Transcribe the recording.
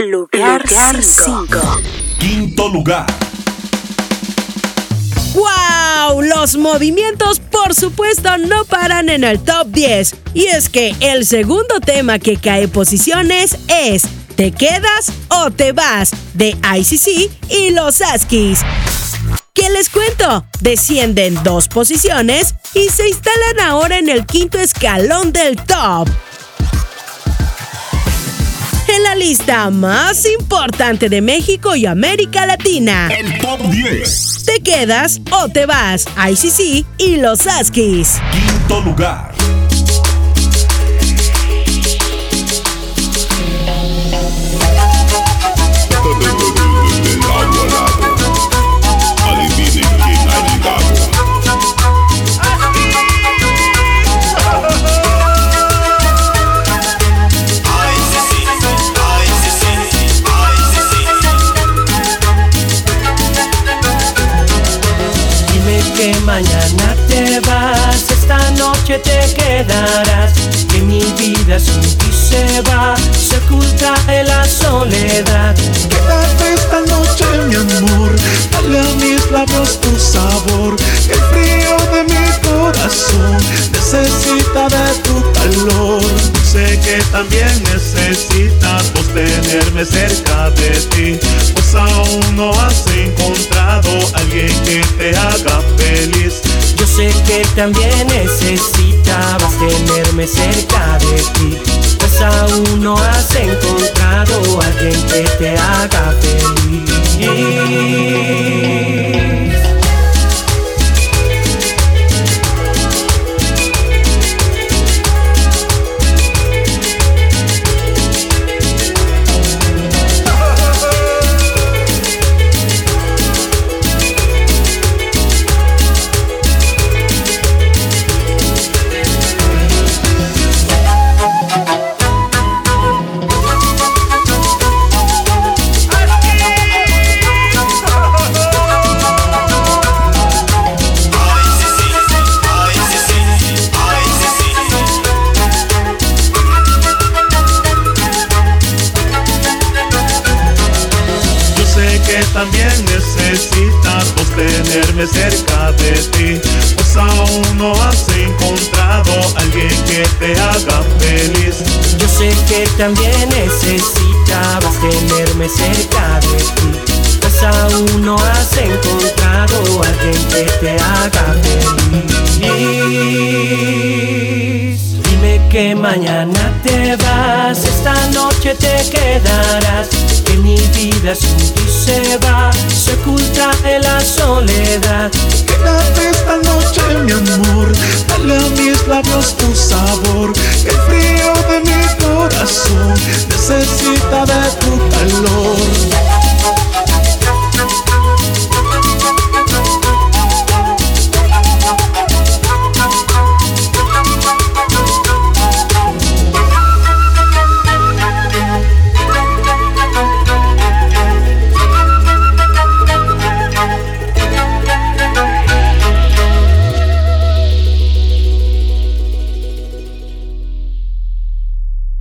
Lugar 5. Quinto lugar. ¡Wow! Los movimientos, por supuesto, no paran en el top 10. Y es que el segundo tema que cae posiciones es ¿Te quedas o te vas? De ICC y los Askis. ¿Qué les cuento? Descienden 2 posiciones y se instalan ahora en el quinto escalón del top. En la lista más importante de México y América Latina. El top 10. ¿Te quedas o te vas? ICC y los Askis. Quinto lugar. Adivinen quién ha llegado. Que mañana te vas, esta noche te quedarás, que mi vida sin ti se va, se oculta en la soledad. Quédate esta noche, mi amor, dale a mis labios tu sabor, que el frío de mi corazón necesita de tu calor. Sé que también necesitas vos tenerme cerca de ti, pues aún no has encontrado a alguien que te haga feliz. Yo sé que también necesitabas tenerme cerca de ti, pues aún no has encontrado a alguien que te haga feliz. También necesitas vos tenerme cerca de ti, pues aún no has encontrado a alguien que te haga feliz. Yo sé que también necesitabas tenerme cerca de ti, pues aún no has encontrado a alguien que te haga feliz. Dime que mañana te vas, esta noche te quedarás, que mi vida sin ti se va, se oculta en la soledad. Quédate esta noche, mi amor, dale a mis labios tu sabor, que el frío de mi corazón necesita de tu calor.